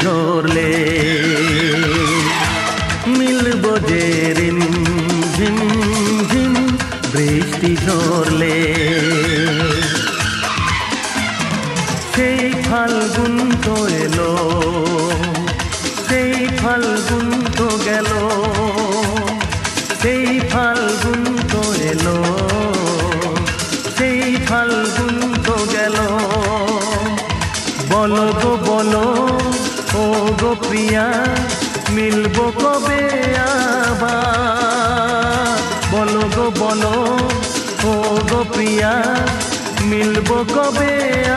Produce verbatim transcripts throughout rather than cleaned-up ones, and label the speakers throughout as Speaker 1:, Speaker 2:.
Speaker 1: ঝরলে মিলব যে রিম ঝিম ঝিম বৃষ্টি ঝরলে সেই ফাল্গুন তো এলো সেই ফাল্গুন তো গেল সেই ফাল্গুন তো এলো সেই ফাল্গুন তো গেল বলো গো বলো ও গো প্রিয়া মিলবো কবে আবার বলো গো বলো ও গো প্রিয়া মিলবো কবে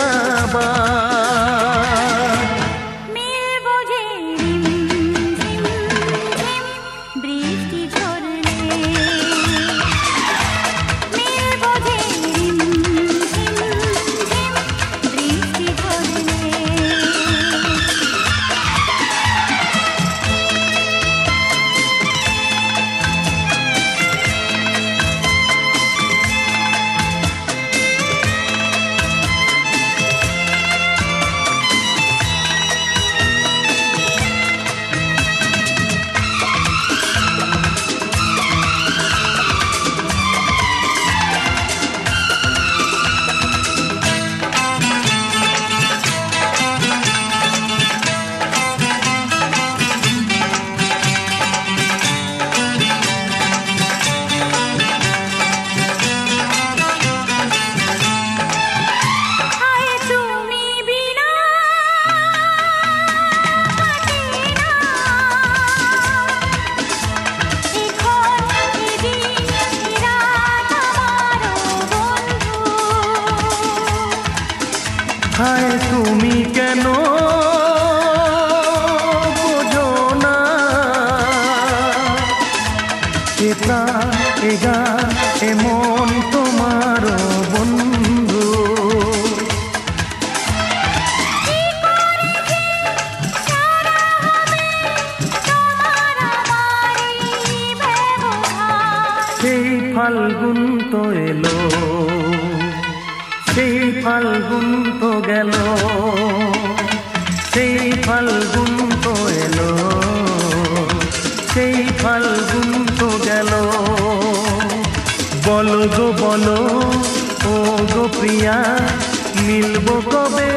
Speaker 1: আবার
Speaker 2: মিলবো যে রিম ঝিম ঝিম বৃষ্টি ঝরলে মিলবো যে রিম ঝিম ঝিম বৃষ্টি ঝরলে
Speaker 1: হায় তুমি কেন বোঝো না এটা এগা এমন তোমার বন্ধু সেই ফাল্গুন তো এলো সেই ফাল্গুন তো গেল সেই ফাল্গুন তো এলো সেই ফাল্গুন তো গেল বলো গো বলো ও গো প্রিয়া মিলবো কবে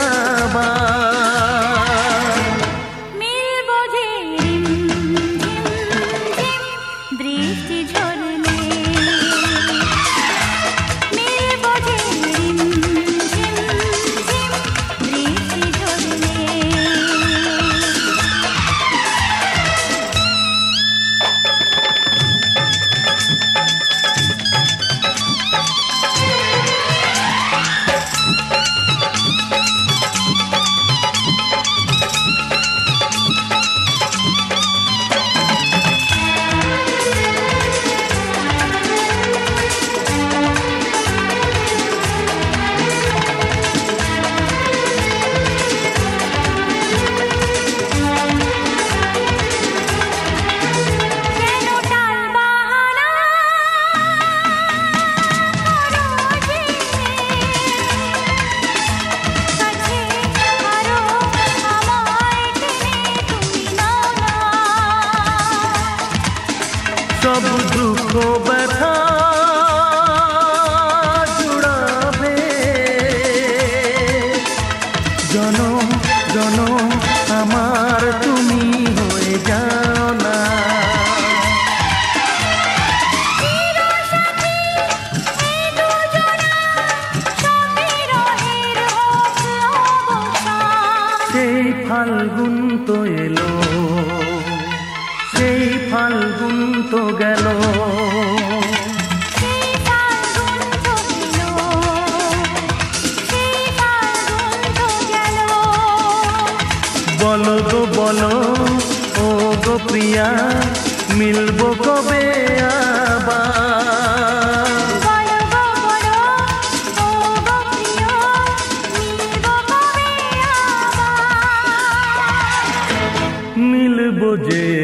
Speaker 1: আবার
Speaker 2: মিলবো যে রিম ঝিম ঝিম বৃষ্টি ঝরলে মিলবো যে রিম ঝিম ঝিম বৃষ্টি ঝরলে
Speaker 1: সব দুঃখ ব্যথা জুড়াবে জনম জনম আমার তুমি হয়ে যাও না সেই ফাল্গুন তো এলো সেই ফাল্গুন তো গেল বলো গো বলো ও গো প্রিয়া মিলবো কবে আবার মিলবো যে